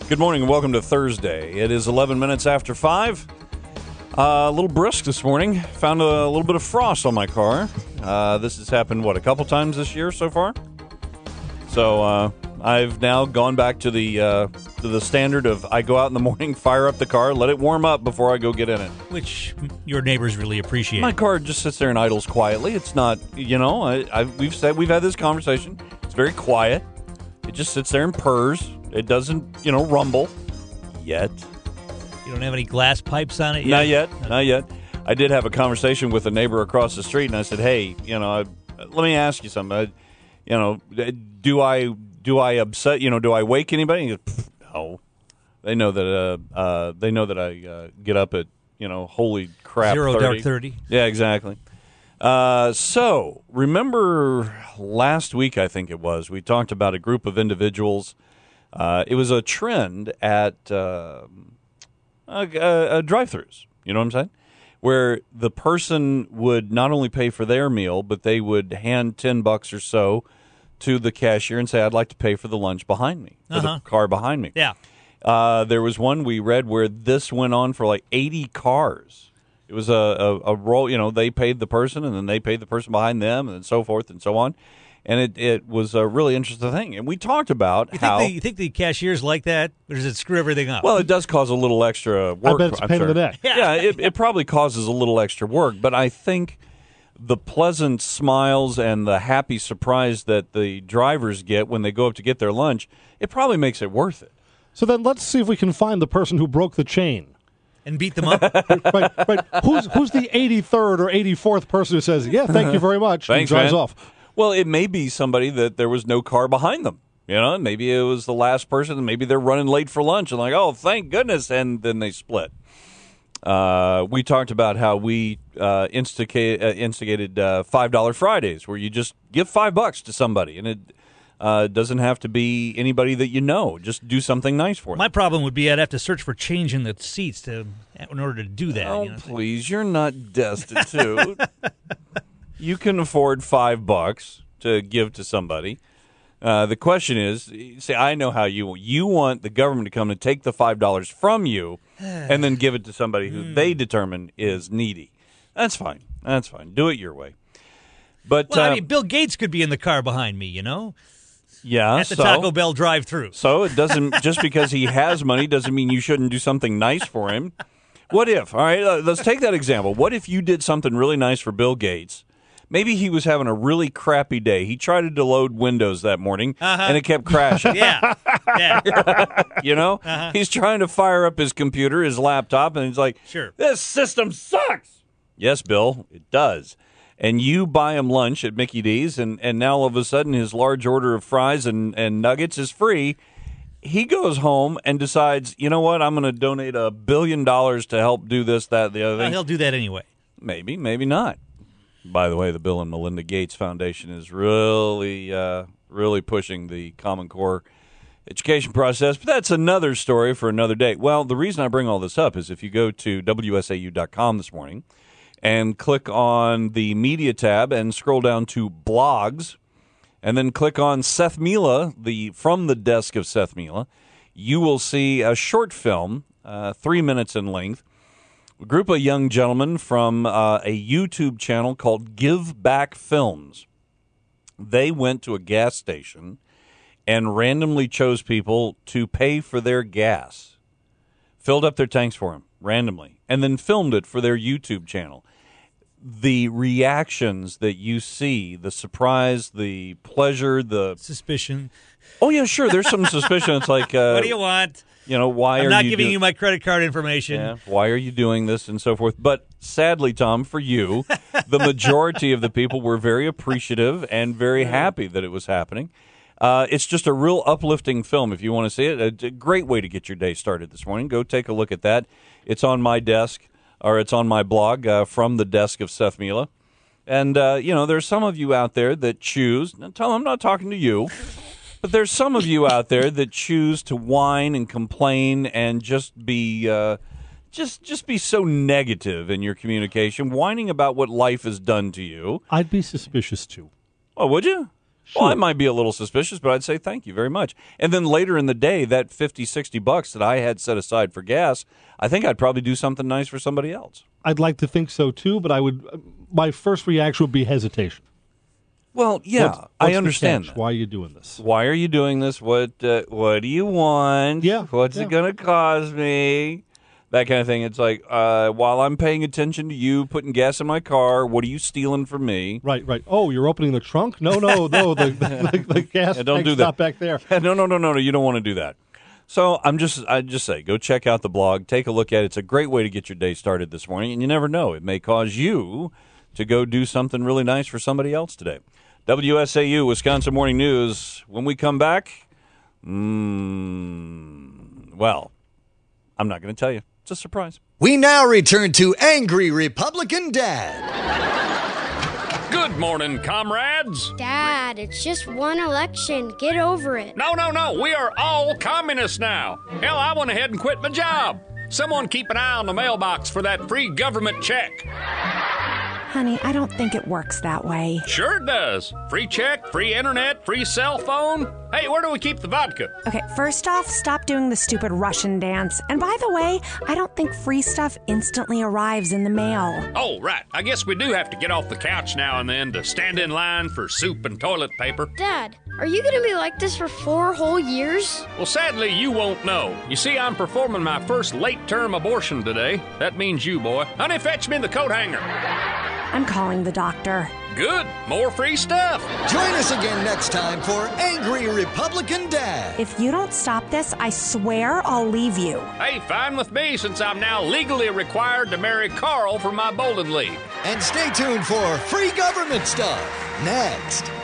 Good morning and welcome to Thursday. It is 11 minutes after 5. A little brisk this morning. Found a little bit of frost on my car. This has happened, a couple times this year so far? So I've now gone back to the standard of I go out in the morning, fire up the car, let it warm up before I go get in it. Which your neighbors really appreciate. My car just sits there and idles quietly. It's not, we've had this conversation. It's very quiet. It just sits there and purrs. It doesn't, rumble yet. You don't have any glass pipes on it yet? Not yet. I did have a conversation with a neighbor across the street, and I said, "Hey, let me ask you something. Do I upset? Do I wake anybody?" He goes, "No." They know that I get up at holy crap 0 30. dark 30. Yeah, exactly. So remember last week, I think it was, we talked about a group of individuals. It was a trend at drive-thrus. You know what I'm saying? Where the person would not only pay for their meal, but they would hand $10 or so to the cashier and say, "I'd like to pay for the lunch behind me, for the car behind me." Yeah. There was one we read where this went on for like 80 cars. It was a roll. They paid the person, and then they paid the person behind them, and so forth and so on. And it was a really interesting thing. And we talked about You think the cashiers like that, or does it screw everything up? Well, it does cause a little extra work. I bet it's a pain in the neck. Yeah, it probably causes a little extra work. But I think the pleasant smiles and the happy surprise that the drivers get when they go up to get their lunch, it probably makes it worth it. So then let's see if we can find the person who broke the chain. And beat them up? right. Who's the 83rd or 84th person who says, "Yeah, thank you very much," Thanks, and drives man. off? Well, it may be somebody that there was no car behind them. Maybe it was the last person, and maybe they're running late for lunch and like, "Oh, thank goodness," and then they split. We talked about how we instigated $5 Fridays, where you just give $5 to somebody, and it doesn't have to be anybody that you know. Just do something nice for them. My problem would be I'd have to search for change in the seats in order to do that. Oh, please, you're not destitute. You can afford $5 to give to somebody. The question is, say, I know how you want the government to come and take the $5 from you and then give it to somebody who they determine is needy. That's fine. Do it your way. But Bill Gates could be in the car behind me, Yeah, at the Taco Bell drive-thru. So it doesn't just because he has money doesn't mean you shouldn't do something nice for him. What if? All right, let's take that example. What if you did something really nice for Bill Gates? Maybe he was having a really crappy day. He tried to load Windows that morning, and it kept crashing. Yeah. He's trying to fire up his computer, his laptop, and he's like, "Sure, this system sucks." Yes, Bill, it does. And you buy him lunch at Mickey D's, and now all of a sudden his large order of fries and nuggets is free. He goes home and decides, you know what, I'm going to donate $1 billion to help do this, that, the other thing. He'll do that anyway. Maybe not. By the way, the Bill and Melinda Gates Foundation is really pushing the Common Core education process, but that's another story for another day. Well, the reason I bring all this up is if you go to WSAU.com this morning and click on the media tab and scroll down to blogs, and then click on Seth Mila, from the desk of Seth Mila, you will see a short film, 3 minutes in length. A group of young gentlemen from a YouTube channel called Give Back Films. They went to a gas station and randomly chose people to pay for their gas. Filled up their tanks for them randomly, and then filmed it for their YouTube channel. The reactions that you see, the surprise, the pleasure, the suspicion. Oh, yeah, sure. There's some suspicion. It's like, what do you want? Why I'm are not you giving you my credit card information. Yeah, why are you doing this and so forth? But sadly, Tom, for you, the majority of the people were very appreciative and very happy that it was happening. It's just a real uplifting film if you want to see it. It's a great way to get your day started this morning. Go take a look at that. It's on my desk, or it's on my blog, from the desk of Seth Mila. And, there's some of you out there that choose, now tell them I'm not talking to you, but there's some of you out there that choose to whine and complain and just be just be so negative in your communication, whining about what life has done to you. I'd be suspicious, too. Oh, would you? Well, I might be a little suspicious, but I'd say thank you very much. And then later in the day, that $50-$60 that I had set aside for gas, I think I'd probably do something nice for somebody else. I'd like to think so too, but my first reaction would be hesitation. Well, yeah, What's I understand the catch? that. Why are you doing this? Why are you doing this? What do you want? Yeah, What's it going to cost me? That kind of thing. It's like, while I'm paying attention to you putting gas in my car, what are you stealing from me? Right. Oh, you're opening the trunk? No. The gas don't tank do that. stop back there. No. You don't want to do that. So I just say, go check out the blog. Take a look at it. It's a great way to get your day started this morning, and you never know. It may cause you to go do something really nice for somebody else today. WSAU, Wisconsin Morning News. When we come back, well, I'm not going to tell you. It's a surprise. We now return to Angry Republican Dad. Good morning, comrades. Dad, it's just one election. Get over it. No. We are all communists now. Hell, I went ahead and quit my job. Someone keep an eye on the mailbox for that free government check. Honey, I don't think it works that way. Sure it does. Free check, free internet, free cell phone. Hey, where do we keep the vodka? Okay, first off, stop doing the stupid Russian dance. And by the way, I don't think free stuff instantly arrives in the mail. Oh, right. I guess we do have to get off the couch now and then to stand in line for soup and toilet paper. Dad, are you going to be like this for 4 whole years? Well, sadly, you won't know. You see, I'm performing my first late-term abortion today. That means you, boy. Honey, fetch me the coat hanger. I'm calling the doctor. Good. More free stuff. Join us again next time for Angry Republican Dad. If you don't stop this, I swear I'll leave you. Hey, fine with me since I'm now legally required to marry Carl for my bowling league. And stay tuned for Free Government Stuff next.